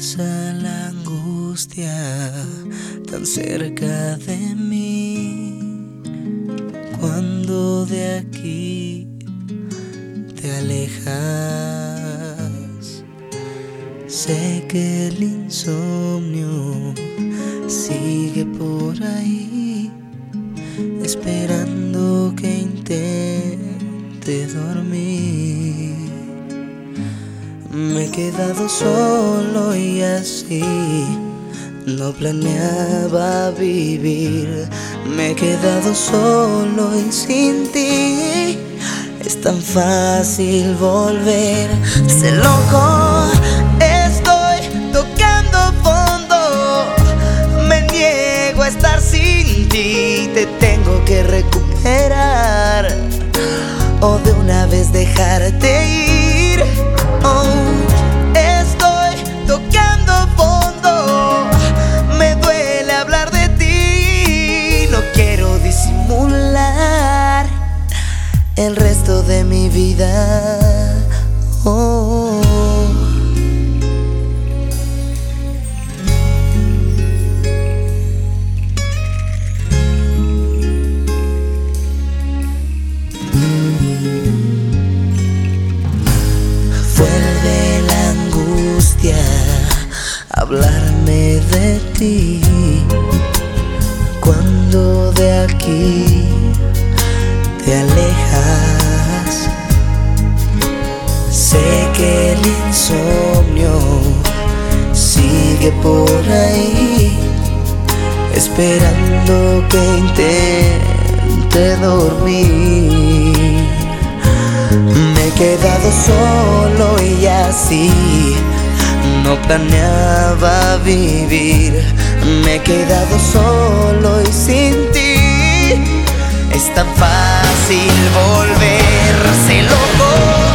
pasa la angustia tan cerca de mí? Cuando de aquí te alejas, sé que el insomnio sigue por ahí, esperando que intente dormir. Me he quedado solo y así no planeaba vivir. Me he quedado solo y sin ti es tan fácil volver. Sé loco, estoy tocando fondo. Me niego a estar sin ti. Te tengo que recuperar o de una vez dejarte ir. Oh, estoy tocando fondo. Me duele hablar de ti. No quiero disimular el resto de mi vida. Oh. Vuelve la angustia a hablarme de ti. Cuando de aquí te alejas, sé que el insomnio sigue por ahí, esperando que intente dormir. Me he quedado solo y así no planeaba vivir. Me he quedado solo y sin ti es tan fácil volverse loco.